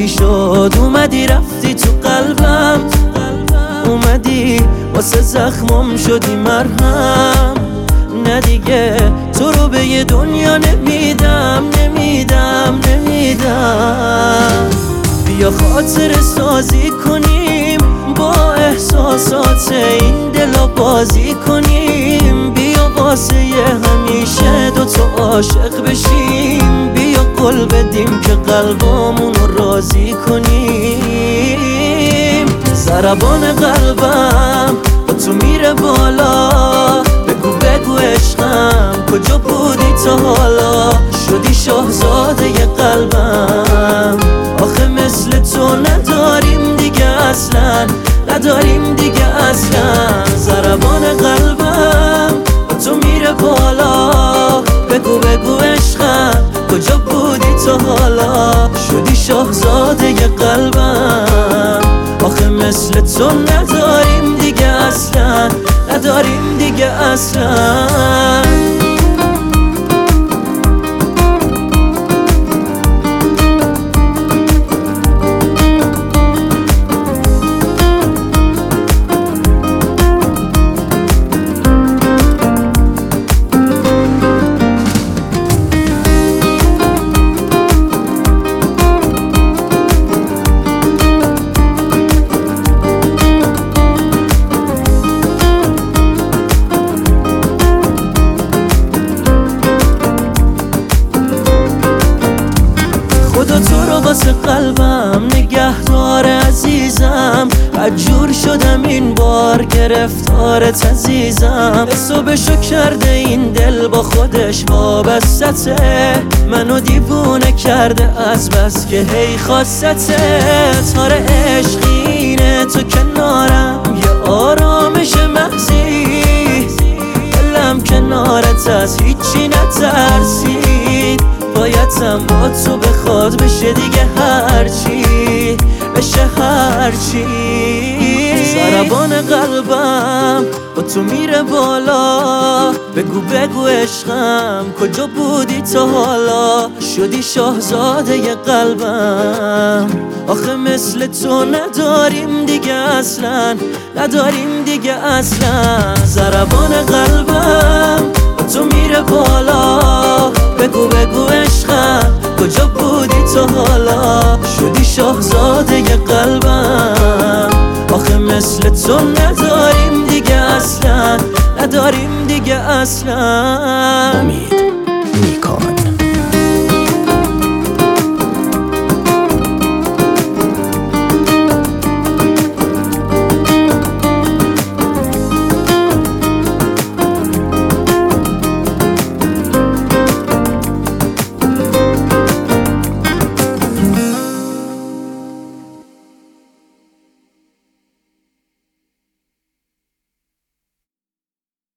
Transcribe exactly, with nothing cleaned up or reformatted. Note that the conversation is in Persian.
چی شد اومدی رفتی تو قلبم، اومدی واسه زخمم شدی مرهم. نه دیگه تو رو به یه دنیا نمیدم نمیدم نمیدم. بیا خاطر سازی کنیم با احساسات این دلا بازی کنیم. بیا واسه همیشه دوتا عاشق بشیم. بیا قول بدیم که قلبامونو راضی کنیم. ضربان قلبم با تو میره بالا، بگو بگو عشقم کجا بودی تا حالا؟ شدی شاهزاده ی قلبم، آخه مثل تو نداریم دیگه اصلا، نداریم دیگه اصلا. ضربان قلبم با تو میره بالا، بگو بگو عشقم کجا بودی تا حالا؟ شدی شاهزاده ی قلبم، آخه مثل تو نداریم دیگه اصلا، نداریم دیگه اصلا. خدا تو رو واسه قلبم نگهدار عزیزم. عجور شدم این بار گرفتارت عزیزم. حسابشو کرده این دل با خودش وابسته، منو دیوونه کرده از بس که هی خواستته. تاره عشقینه تو کنارم یه آرامش محضی، دلم کنارت از هیچی نترسید. بایدم با تو بخواد بشه دیگه هرچی بشه هرچی. ضربان قلبم با تو میره بالا، بگو بگو عشقم کجا بودی تا حالا؟ شدی شاهزاده ی قلبم، آخه مثل تو نداریم دیگه اصلا، نداریم دیگه اصلا. ضربان قلبم با تو میره بالا، بگو بگو عشقم کجا بودی تا حالا؟ شدی شاهزاده ی قلبم، آخه مثل تو نداریم دیگه اصلا، نداریم دیگه اصلا.